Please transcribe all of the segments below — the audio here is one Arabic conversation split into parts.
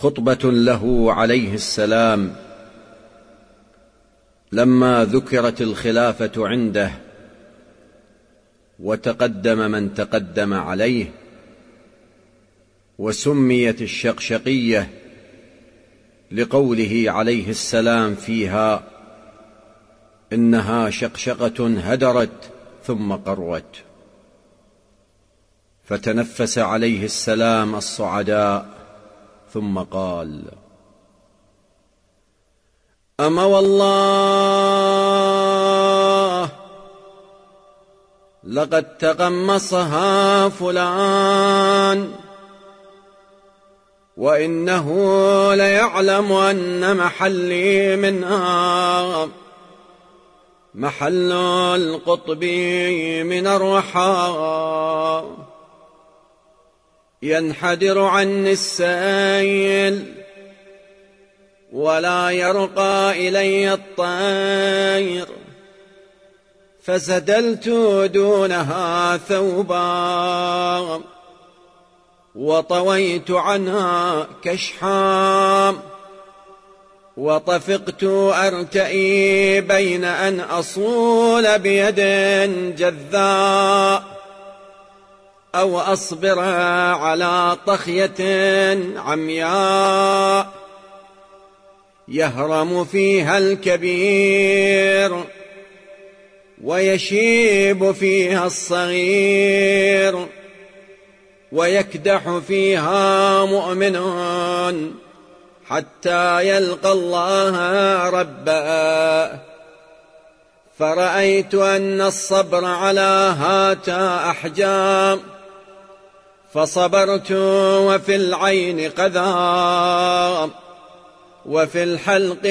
خطبة له عليه السلام لما ذكرت الخلافة عنده وتقدم من تقدم عليه، وسميت الشقشقية لقوله عليه السلام فيها: إنها شقشقة هدرت ثم قروت. فتنفس عليه السلام الصعداء ثم قال: أما والله لقد تقمصها فلان، وإنه ليعلم أن محلي منها محل القطب من الرحى، ينحدر عني السيل ولا يرقى إلي الطير، فسدلت دونها ثوبا وطويت عنها كشحا، وطفقت أرتئي بين أن أصول بيد جذاء أو أصبر على طخية عمياء، يهرم فيها الكبير ويشيب فيها الصغير، ويكدح فيها مؤمن حتى يلقى الله ربه. فرأيت أن الصبر على هاتا أحجام، فصبرت وفي العين قذى وفي الحلق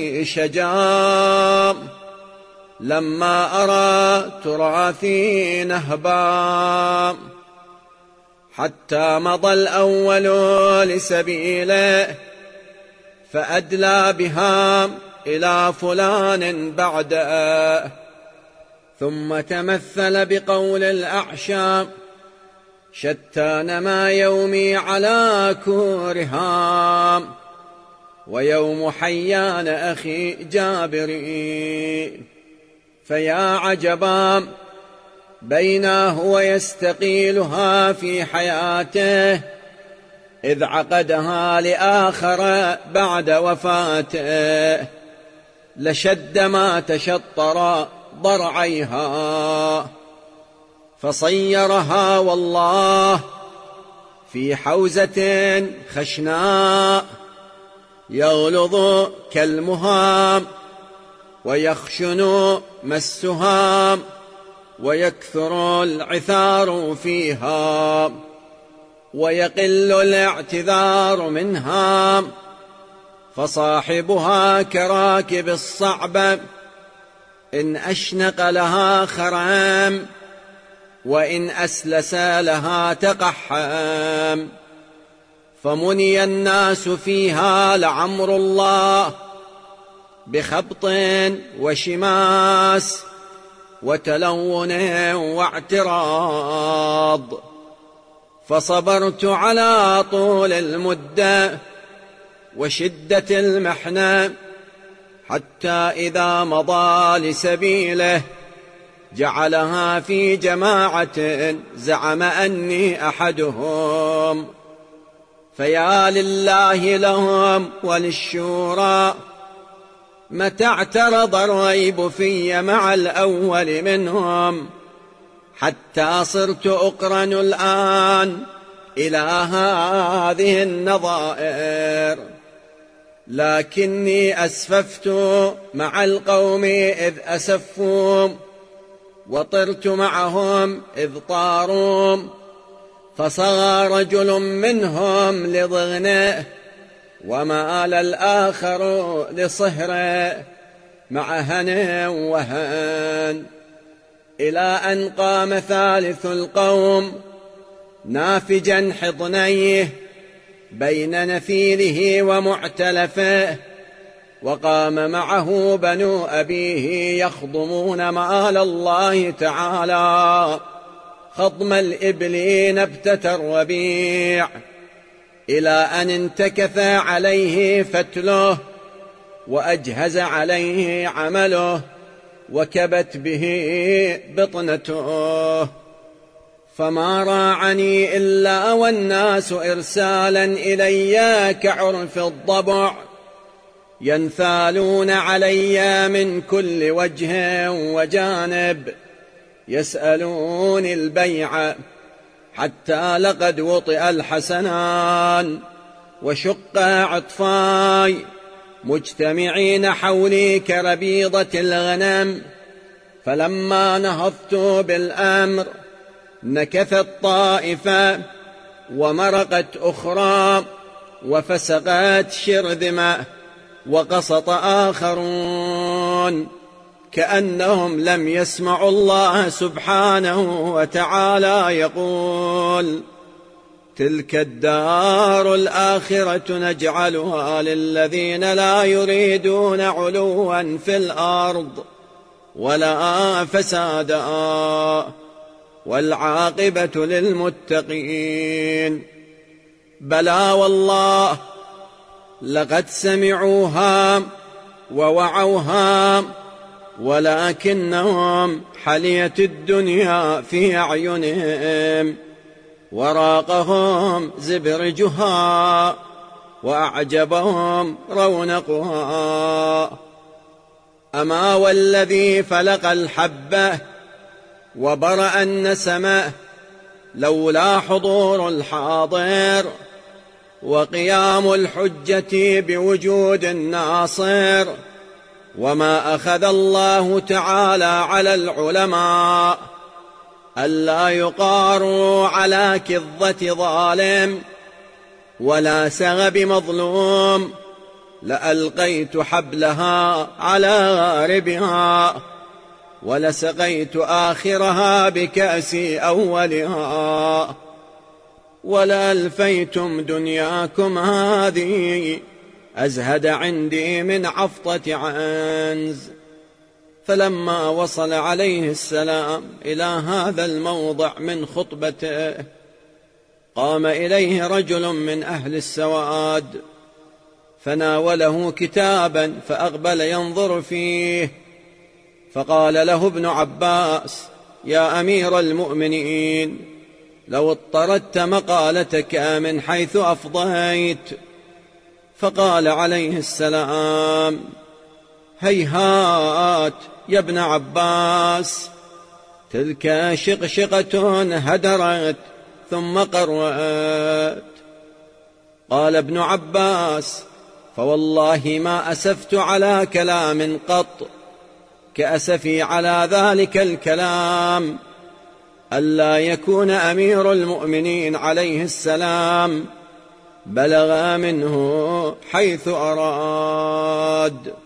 شجام، لما أرى تراثي نهبا، حتى مضى الأول لسبيله فأدلى بها إلى فلان بعده، ثم تمثل بقول الأعشى: شتان ما يومي على كورها ويوم حيان أخي جابري، فيا عجبا بينا هو يستقيلها في حياته إذ عقدها لآخر بعد وفاته، لشد ما تشطر ضرعيها، فصيرها والله في حوزة خشناء يغلظ كالمهام ويخشن مسها ويكثر العثار فيها ويقل الاعتذار منها، فصاحبها كراكب الصعب إن أشنق لها خرام وإن أسلس لها تقحم، فمني الناس فيها لعمر الله بخبط وشماس وتلون واعتراض، فصبرت على طول المدة وشدة المحنة، حتى إذا مضى لسبيله جعلها في جماعة زعم أني أحدهم، فيا لله لهم وللشورى متى اعترض الريب في مع الأول منهم، حتى صرت أقرن الآن إلى هذه النظائر، لكني أسففت مع القوم إذ أسفوا وطرت معهم إذ طاروا، فصغى رجل منهم لضغنه ومال الآخر لصهره مع هن وهن، إلى أن قام ثالث القوم نافجا حضنيه بين نفيله ومعتلفه، وقام معه بنو أبيه يخضمون مآل الله تعالى خضم الإبل نبتة الربيع، إلى أن انتكث عليه فتله وأجهز عليه عمله وكبت به بطنته، فما راعني إلا والناس إرسالا إلي كعرف الضبع، ينثالون علي من كل وجه وجانب، يسألون البيع، حتى لقد وطئ الحسنان وشق عطفاي، مجتمعين حولي كربيضة الغنم. فلما نهضت بالأمر نكثت طائفة ومرقت أخرى وفسقت شرذمة وقسط آخرون، كأنهم لم يسمعوا الله سبحانه وتعالى يقول: تلك الدار الآخرة نجعلها للذين لا يريدون علوا في الأرض ولا فسادا والعاقبة للمتقين. بلى والله لقد سمعوها ووعوها، ولكنهم حليت الدنيا في أعينهم وراقهم زبرجها وأعجبهم رونقها. أما والذي فلق الحبة وبرأ النسمة لولا حضور الحاضر وقيام الحجة بوجود الناصر، وما أخذ الله تعالى على العلماء ألا يقاروا على كظة ظالم ولا سغب مظلوم، لألقيت حبلها على غاربها ولسقيت آخرها بكأس أولها، ولألفيتم دنياكم هذه أزهد عندي من عفطة عنز. فلما وصل عليه السلام إلى هذا الموضع من خطبته قام إليه رجل من أهل السواد فناوله كتابا فأقبل ينظر فيه، فقال له ابن عباس: يا أمير المؤمنين، لو اضطردت مقالتك من حيث أفضيت. فقال عليه السلام: هيهات يا ابن عباس، تلك شقشقة هدرت ثم قرأت. قال ابن عباس: فوالله ما أسفت على كلام قط كأسفي على ذلك الكلام، ألا يكون أمير المؤمنين عليه السلام بلغ منه حيث أراد.